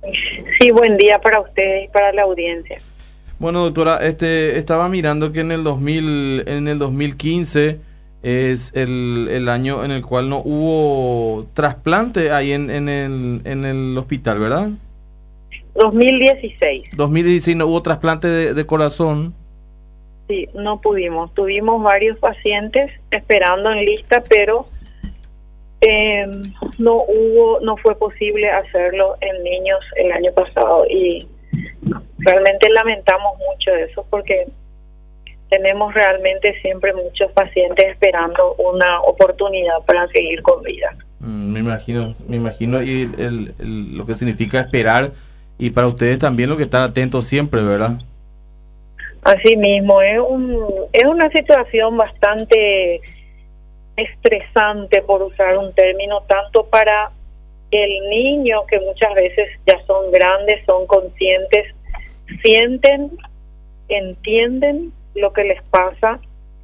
Sí, buen día para ustedes y para la audiencia. Bueno, doctora, estaba mirando que en el 2015 es el año en el cual no hubo trasplante ahí en el hospital, ¿verdad? 2016. 2016 no hubo trasplante de corazón. Sí, no pudimos. Tuvimos varios pacientes esperando en lista, pero no fue posible hacerlo en niños el año pasado y realmente lamentamos mucho eso porque tenemos realmente siempre muchos pacientes esperando una oportunidad para seguir con vida. Me imagino y lo que significa esperar y para ustedes también lo que están atentos siempre, ¿verdad? Así mismo, es una situación bastante estresante, por usar un término, tanto para el niño, que muchas veces ya son grandes, son conscientes, sienten, entienden lo que les pasa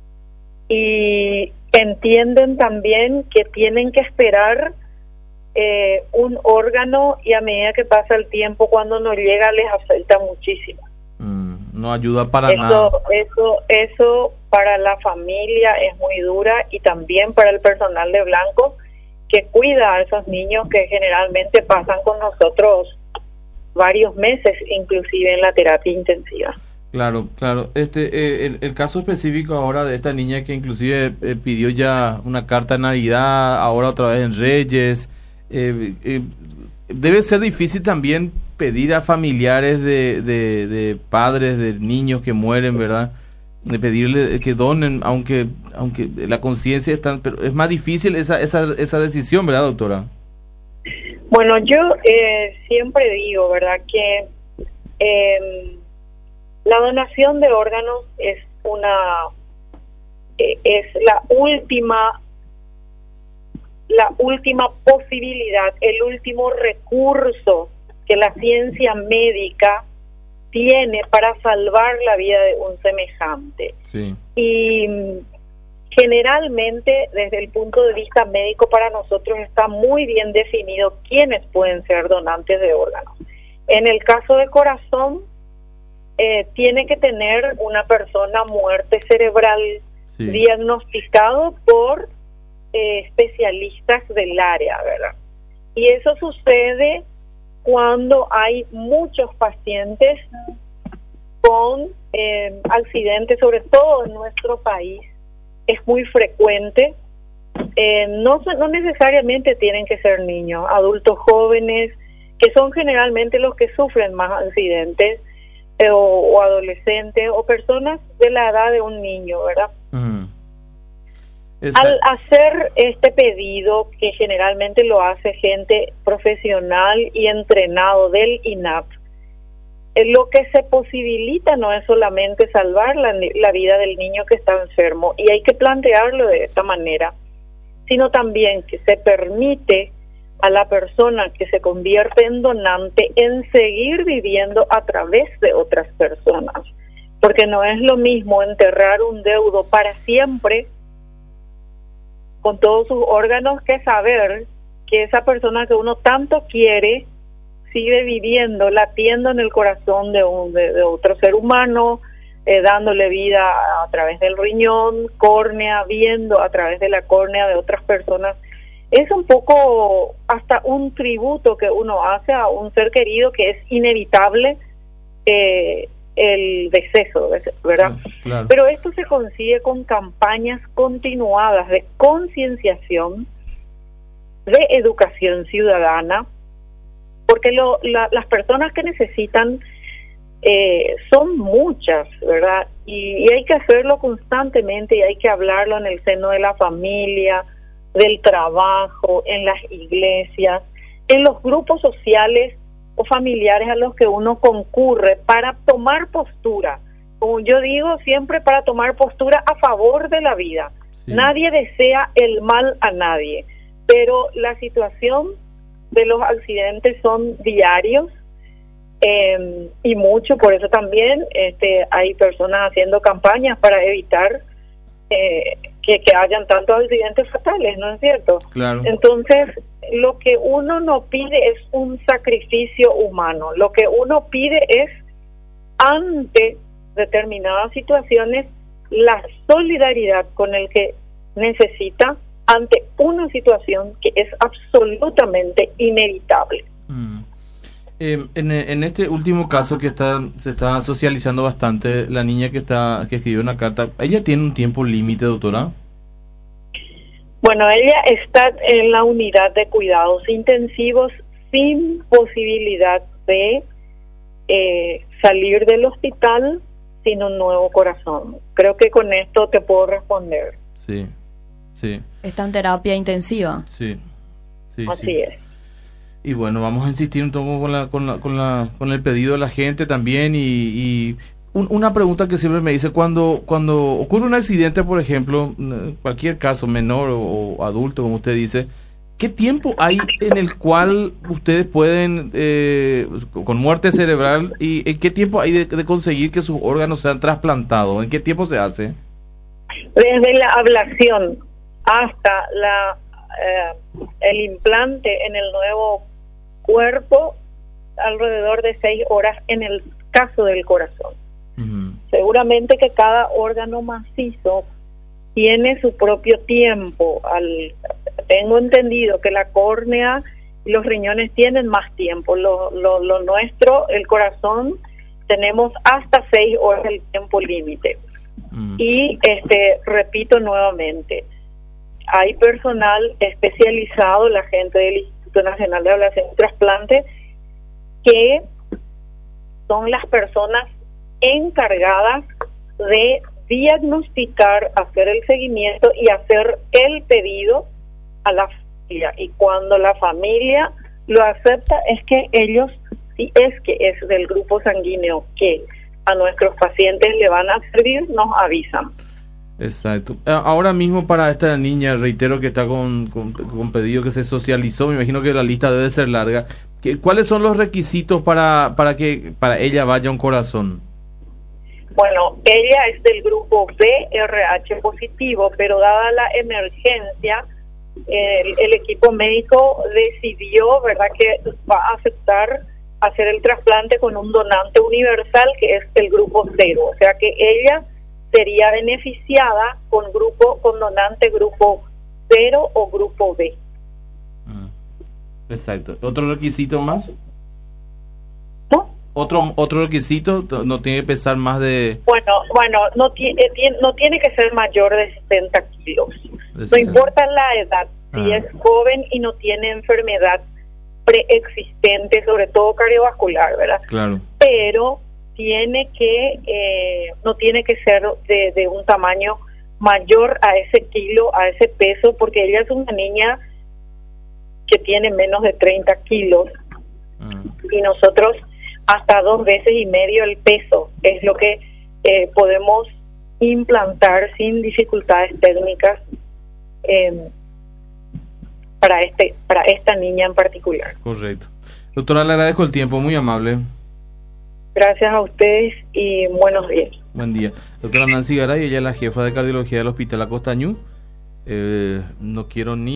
y entienden también que tienen que esperar un órgano, y a medida que pasa el tiempo, cuando no llega, les afecta muchísimo. No ayuda para nada. Eso para la familia es muy dura, y también para el personal de Blanco que cuida a esos niños que generalmente pasan con nosotros varios meses, inclusive en la terapia intensiva. Claro. El caso específico ahora de esta niña que inclusive pidió ya una carta de Navidad, ahora otra vez en Reyes, debe ser difícil también pedir a familiares de padres de niños que mueren, ¿verdad? De pedirle que donen, aunque la conciencia está, pero es más difícil esa decisión, ¿verdad, doctora? Bueno, yo siempre digo, ¿verdad?, que la donación de órganos es la última posibilidad, el último recurso que la ciencia médica tiene para salvar la vida de un semejante. Sí. Y generalmente, desde el punto de vista médico, para nosotros está muy bien definido quiénes pueden ser donantes de órganos. En el caso de corazón, tiene que tener una persona muerte cerebral, sí, diagnosticado por especialistas del área, ¿verdad? Y eso sucede cuando hay muchos pacientes con accidentes, sobre todo en nuestro país, es muy frecuente. No necesariamente tienen que ser niños, adultos jóvenes, que son generalmente los que sufren más accidentes, o adolescentes, o personas de la edad de un niño, ¿verdad? Al hacer este pedido, que generalmente lo hace gente profesional y entrenado del INAP, lo que se posibilita no es solamente salvar la vida del niño que está enfermo, y hay que plantearlo de esta manera, sino también que se permite a la persona que se convierte en donante en seguir viviendo a través de otras personas, porque no es lo mismo enterrar un deudo para siempre con todos sus órganos que saber que esa persona que uno tanto quiere sigue viviendo, latiendo en el corazón de otro ser humano, dándole vida a través del riñón, córnea, viendo a través de la córnea de otras personas. Es un poco hasta un tributo que uno hace a un ser querido, que es inevitable el deceso, ¿verdad? Claro. Pero esto se consigue con campañas continuadas de concienciación, de educación ciudadana, porque las personas que necesitan son muchas, ¿verdad? Y hay que hacerlo constantemente, y hay que hablarlo en el seno de la familia, del trabajo, en las iglesias, en los grupos sociales o familiares a los que uno concurre, para tomar postura, como yo digo siempre, para tomar postura a favor de la vida. Sí. Nadie desea el mal a nadie, pero la situación de los accidentes son diarios, y mucho, por eso también hay personas haciendo campañas para evitar que hayan tantos accidentes fatales, ¿no es cierto? Claro. Entonces, lo que uno no pide es un sacrificio humano. Lo que uno pide es, ante determinadas situaciones, la solidaridad con el que necesita ante una situación que es absolutamente inevitable. En este último caso que se está socializando bastante, la niña que escribió una carta, ¿ella tiene un tiempo límite, doctora? Bueno, ella está en la unidad de cuidados intensivos sin posibilidad de salir del hospital sin un nuevo corazón. Creo que con esto te puedo responder. Sí. Está en terapia intensiva. Sí. Así es. Y bueno, vamos a insistir un poco con el pedido de la gente también y una pregunta que siempre me dice cuando ocurre un accidente, por ejemplo, cualquier caso, menor o adulto, como usted dice, ¿qué tiempo hay en el cual ustedes pueden, con muerte cerebral, y en qué tiempo hay de conseguir que sus órganos sean trasplantados? ¿En qué tiempo se hace? Desde la ablación hasta el implante en el nuevo cuerpo, alrededor de 6 horas en el caso del corazón. Uh-huh. Seguramente que cada órgano macizo tiene su propio tiempo. Tengo entendido que la córnea y los riñones tienen más tiempo. Lo nuestro, el corazón, tenemos hasta 6 horas el tiempo límite. Uh-huh. Y repito nuevamente, hay personal especializado, la gente del Instituto Nacional de Ablación y Trasplante, que son las personas encargadas de diagnosticar, hacer el seguimiento y hacer el pedido a la familia. Y cuando la familia lo acepta, es que ellos, si es que es del grupo sanguíneo que a nuestros pacientes le van a servir, nos avisan. Exacto. Ahora mismo para esta niña, reitero que está con pedido que se socializó, me imagino que la lista debe ser larga. ¿Cuáles son los requisitos para que para ella vaya un corazón? Bueno, ella es del grupo BRH positivo, pero dada la emergencia, el equipo médico decidió, ¿verdad?, que va a aceptar hacer el trasplante con un donante universal que es el grupo 0, o sea que ella sería beneficiada con donante grupo 0 o grupo B. Exacto. ¿Otro requisito más? ¿No? ¿Otro requisito? ¿No tiene que pesar más de...? Bueno, no tiene que ser mayor de 70 kilos. No importa la edad, si es joven y no tiene enfermedad preexistente, sobre todo cardiovascular, ¿verdad? Claro. Pero tiene que no tiene que ser de un tamaño mayor a ese kilo, a ese peso, porque ella es una niña que tiene menos de 30 kilos y nosotros hasta 2 veces y medio el peso es lo que podemos implantar sin dificultades técnicas para esta niña en particular. Correcto. Doctora, le agradezco el tiempo, muy amable. Gracias a ustedes y buenos días. Buen día. Doctora Nancy Garay, ella es la jefa de cardiología del Hospital Acosta Ñu. No quiero ni